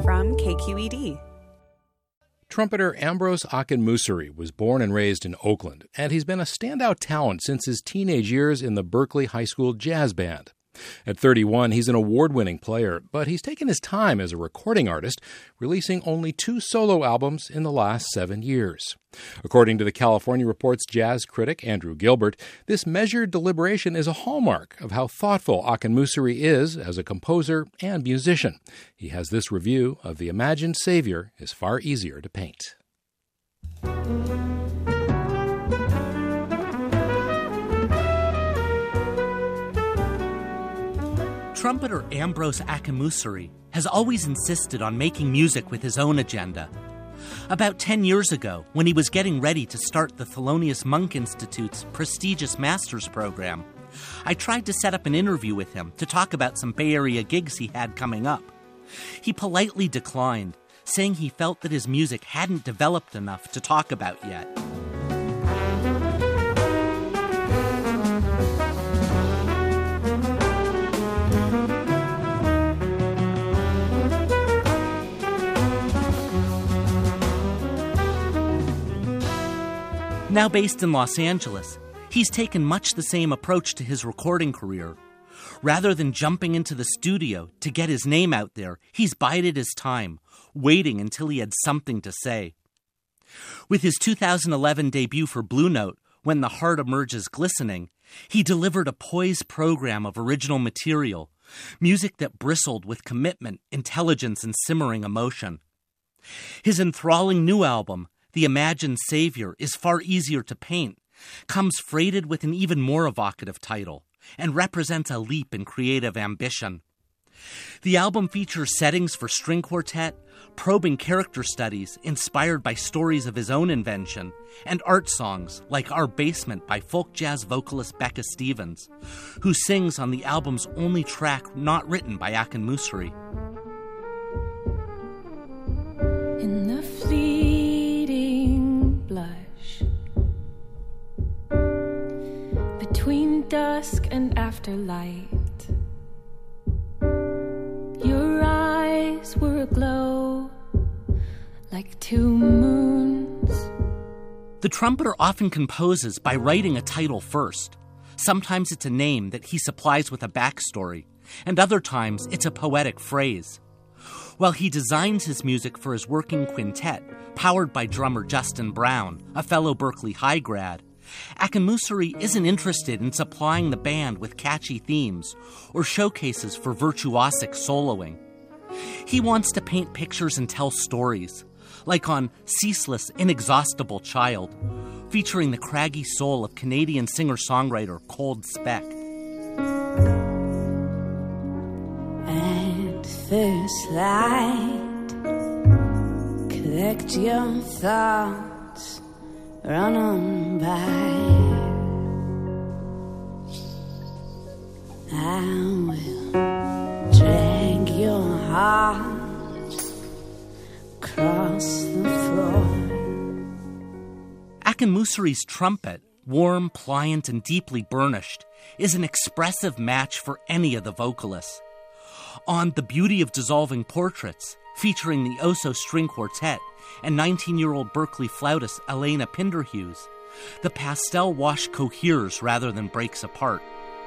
from KQED. Trumpeter Ambrose Akinmusire was born and raised in Oakland, and he's been a standout talent since his teenage years in the Berkeley High School Jazz Band. At 31, he's an award-winning player, but he's taken his time as a recording artist, releasing only 2 solo albums in the last 7 years. According to the California Report's jazz critic Andrew Gilbert, this measured deliberation is a hallmark of how thoughtful Akinmusire is as a composer and musician. He has this review of The Imagined Savior is Far Easier to Paint. Trumpeter Ambrose Akinmusire has always insisted on making music with his own agenda. About 10 years ago, when he was getting ready to start the Thelonious Monk Institute's prestigious master's program, I tried to set up an interview with him to talk about some Bay Area gigs he had coming up. He politely declined, saying he felt that his music hadn't developed enough to talk about yet. Now based in Los Angeles, he's taken much the same approach to his recording career. Rather than jumping into the studio to get his name out there, he's bided his time, waiting until he had something to say. With his 2011 debut for Blue Note, When the Heart Emerges Glistening, he delivered a poised program of original material, music that bristled with commitment, intelligence, and simmering emotion. His enthralling new album, The Imagined Savior is Far Easier to Paint, comes freighted with an even more evocative title and represents a leap in creative ambition. The album features settings for string quartet, probing character studies inspired by stories of his own invention, and art songs like Our Basement by folk jazz vocalist Becca Stevens, who sings on the album's only track not written by Akinmusire. In the fleeting blush between dusk and afterlight, your eyes were aglow like 2 moons. The trumpeter often composes by writing a title first. Sometimes it's a name that he supplies with a backstory, and other times it's a poetic phrase. While he designs his music for his working quintet, powered by drummer Justin Brown, a fellow Berkeley High grad, Akinmusire isn't interested in supplying the band with catchy themes or showcases for virtuosic soloing. He wants to paint pictures and tell stories, like on Ceaseless, Inexhaustible Child, featuring the craggy soul of Canadian singer-songwriter Cold Speck. At first light, collect your thoughts, run on by. I will drag your heart across the floor. Akinmusire's trumpet, warm, pliant, and deeply burnished, is an expressive match for any of the vocalists. On The Beauty of Dissolving Portraits, featuring the Oso String Quartet and 19-year-old Berkeley flautist Elena Pinderhughes, the pastel wash coheres rather than breaks apart.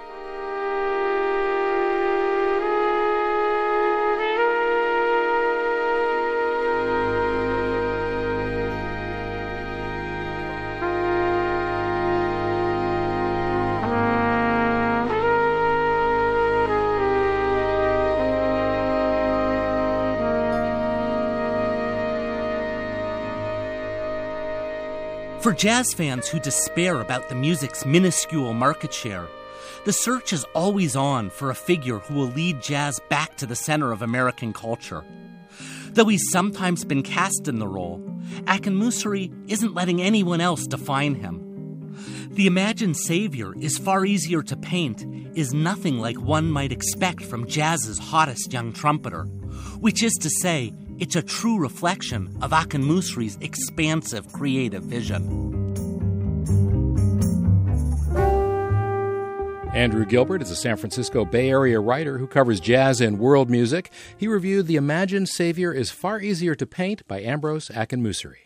For jazz fans who despair about the music's minuscule market share, the search is always on for a figure who will lead jazz back to the center of American culture. Though he's sometimes been cast in the role, Akinmusire isn't letting anyone else define him. The imagined savior is far easier to paint is nothing like one might expect from jazz's hottest young trumpeter, which is to say, it's a true reflection of Akinmusire's expansive creative vision. Andrew Gilbert is a San Francisco Bay Area writer who covers jazz and world music. He reviewed The Imagined Savior is Far Easier to Paint by Ambrose Akin-Musseri.